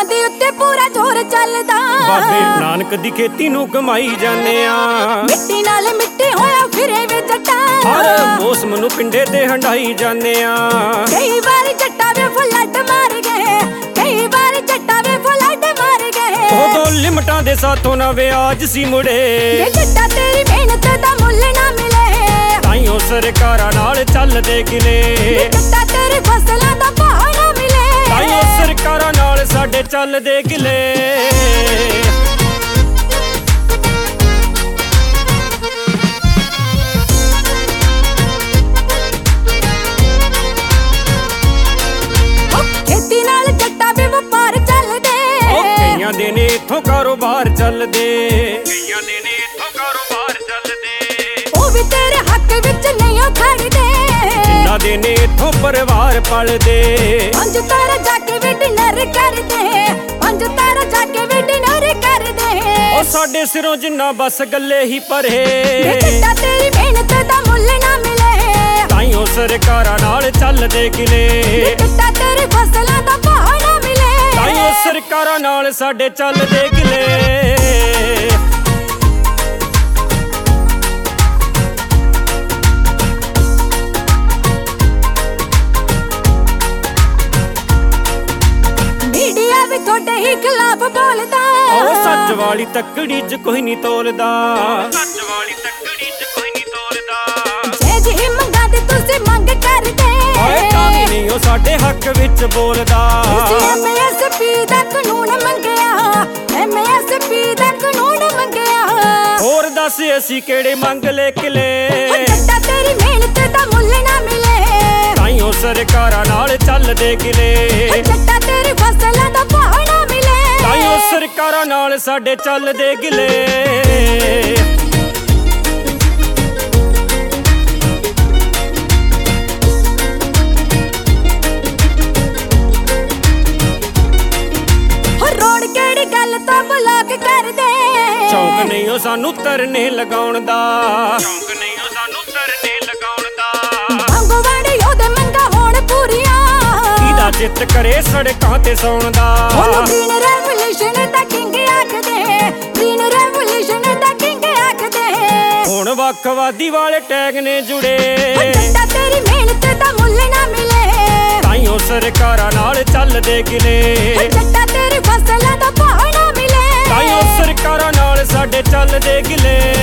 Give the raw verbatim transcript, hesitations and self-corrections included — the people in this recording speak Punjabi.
ਕਿਸਾਨਾਂ ਦੇ ਉੱਤੇ ਪੂਰਾ ਜ਼ੋਰ ਚੱਲਦਾ। ਬਾਬੇ ਨਾਨਕ ਦੀ ਖੇਤੀ ਨੂੰ ਕਮਾਈ ਜਾਂਦੇ ਆ। ਮਿੱਟੀ ਨਾਲ ਮਿੱਟੀ ਹੋਇਆ ਫਿਰੇ ਵੇ ਜੱਟਾ, ਹਰ ਮੌਸਮ ਨੂੰ ਪਿੰਡੇ ਤੇ ਹੰਡਾਈ ਜਾਂਦੇ ਆ। ਕਈ ਵਾਰ ਜੱਟਾ ਵੇ ਫਲੱਡ ਮਾਰ ਗਏ, ਕਈ ਵਾਰ ਜੱਟਾ ਵੇ ਫਲੱਡ ਮਾਰ ਗਏ। ਉਦੋਂ ਲਿਮਟਾਂ ਦੇ ਸਾਥੋਂ ਨਾ ਵਿਆਜ ਸੀ ਮੁੜੇ, ਵੇ ਜੱਟਾ ਤੇਰੀ ਮਿਹਨਤ ਦਾ ਮੁੱਲ ਨਾ ਮਿਲੇ। ਤਾਈਓ ਸਰਕਾਰਾਂ ਨਾਲ ਚੱਲਦੇ ਕਿਲੇ, ਵੇ ਜੱਟਾ ਤੇਰੀ ਫਸਲਾਂ ਦਾ ਭਾਅ ਨਾ ਮਿਲੇ। ਤਾਈਓ ਸਰਕਾਰਾਂ ਨਾਲ ਸਾਡੇ ਚੱਲਦੇ ਕਿਲੇ। ਖੇਤੀ ਨਾਲ ਜੱਟਾ ਵੇ ਵਪਾਰ ਚੱਲਦੇ, ਕਈਆਂ ਦੇ ਨੇ ਇੱਥੋਂ ਕਾਰੋਬਾਰ ਚੱਲਦੇ, ਕਈਆਂ ਦੇ ਨੇ ਇੱਥੋਂ ਕਾਰੋਬਾਰ ਚੱਲਦੇ। ਉਹ ਵੀ ਤੇਰੇ ਹੱਕ ਵਿੱਚ ਨਹੀਂ ਉਹ ਖੜਦੇ, ਜਿਨ੍ਹਾਂ ਦੇ ਨੇ ਇੱਥੋਂ ਪਰਿਵਾਰ ਪਲਦੇ। ਪੰਜ ਤਾਰਾ ਜਾ ਕੇ ਵੀ ਡਿਨਰ ਕਰਦੇ, ਪੰਜ ਤਾਰਾ ਜਾ ਕੇ ਵੀ ਡਿਨਰ ਕਰਦੇ। ਉਹ ਸਾਡੇ ਸਿਰੋਂ ਜਿੰਨਾ ਬਸ ਗੱਲੇ ਹੀ ਭਰੇ, ਵੇ ਜੱਟਾ ਤੇਰੀ ਮਿਹਨਤ ਦਾ ਮੁੱਲ ਨਾ ਮਿਲੇ। ਤਾਈਓ ਸਰਕਾਰਾਂ ਨਾਲ ਚੱਲਦੇ ਕਿਲੇ, ਵੇ ਜੱਟਾ ਤੇਰੀ ਫਸਲਾਂ ਦਾ ਭਾਅ ਨਾ ਮਿਲੇ। ਤਾਈਓ ਸਰਕਾਰਾਂ ਨਾਲ ਸਾਡੇ ਚੱਲਦੇ ਕਿਲੇ। ਮੀਡੀਆ ਵੀ ਤੁਹਾਡੇ ਹੀ ਖਿਲਾਫ ਬੋਲਦਾ, ਉਹ ਸੱਚ ਵਾਲੀ ਤੱਕੜੀ 'ਚ ਕੋਈ ਨਹੀਂ ਤੋਲਦਾ, ਸੱਚ ਵਾਲੀ ਤੱਕੜੀ 'ਚ ਕੋਈ ਨਹੀਂ ਤੋਲਦਾ। ਜੇ ਜਿਹੀ ਮੰਗਾਂ ਦੀ ਤੁਸੀਂ ਮੰਗ ਕਰਦੇ, ਓਏ ਤਾਂ ਵੀ ਨਹੀਂ ਉਹ ਸਾਡੇ ਹੱਕ ਵਿੱਚ ਬੋਲਦਾ। ਤੁਸੀਂ ਐਮ ਐਸ ਪੀ ਦਾ ਕਾਨੂੰਨ ਮੰਗਿਆ, ਐਮ ਐਸ ਪੀ ਦਾ ਕਾਨੂੰਨ ਮੰਗਿਆ। ਹੋਰ ਦੱਸ ਅਸੀਂ ਕਿਹੜੇ ਮੰਗ ਲੈ ਕਿਲੇ, ਜੱਟਾ ਤੇਰੀ ਮਿਹਨਤ ਦਾ ਮੁੱਲ ਨਾ ਮਿਲੇ। ਤਾਈਓ ਸਰਕਾਰਾਂ ਨਾਲ ਚੱਲਦੇ ਕਿਲੇ, ਜੱਟਾ ਤੇਰੀ ਫਸਲਾਂ ਦਾ ਭਾਅ ਨਾ ਮਿਲੇ। ਤਾਈਓ ਸਰਕਾਰਾਂ ਨਾਲ ਸਾਡੇ ਚੱਲਦੇ ਕਿਲੇ। ਰੋਡ ਕਿਹੜੀ ਗੱਲ ਤੋਂ ਬਲੌਕ ਕਰਦੇ, ਚੌਂਕ ਨਹੀਂ ਉਹ ਸਾਨੂੰ ਤਰਨੇ ਲਗਾਉਣ ਦਾ, ਚੌਂਕ ਨਹੀਂ ਉਹ ਸਾਨੂੰ ਤਰਨੇ ਲਗਾਉਣ ਦਾ। ਮੰਗਵਾੜੇ ਉਹਦੇ ਮੰਗਾ ਹੋਣ ਪੂਰੀਆਂ, ਇਹਦਾ ਚਿੱਤ ਕਰੇ ਸੜਕਾਂ ਤੇ ਸੌਣ ਦਾ। ਉਹਨੂੰ ਗ੍ਰੀਨ ਰੈਵੋਲੂਸ਼ਨ ਦਾ ਕਿੰਗ ਆਖਦੇ, ਗ੍ਰੀਨ ਰੈਵੋਲੂਸ਼ਨ ਦਾ ਕਿੰਗ ਆਖਦੇ। ਹੁਣ ਵੱਖਵਾਦੀ ਵਾਲੇ ਟੈਗ ਨੇ ਜੁੜੇ, ਜੱਟਾ ਤੇਰੀ ਮਿਹਨਤ ਦਾ ਮੁੱਲ ਨਾ ਮਿਲੇ। ਤਾਈਓ ਸਰਕਾਰਾਂ ਨਾਲ ਚੱਲਦੇ ਕਿਲੇ, ਜੱਟਾ ਤੇਰੀ ਫਸਲਾਂ ਦਾ ਭਾਅ ਨਾ ਮਿਲੇ। ਤਾਈਓ ਸਰਕਾਰਾਂ ਨਾਲ ਸਾਡੇ ਚੱਲਦੇ ਕਿਲੇ।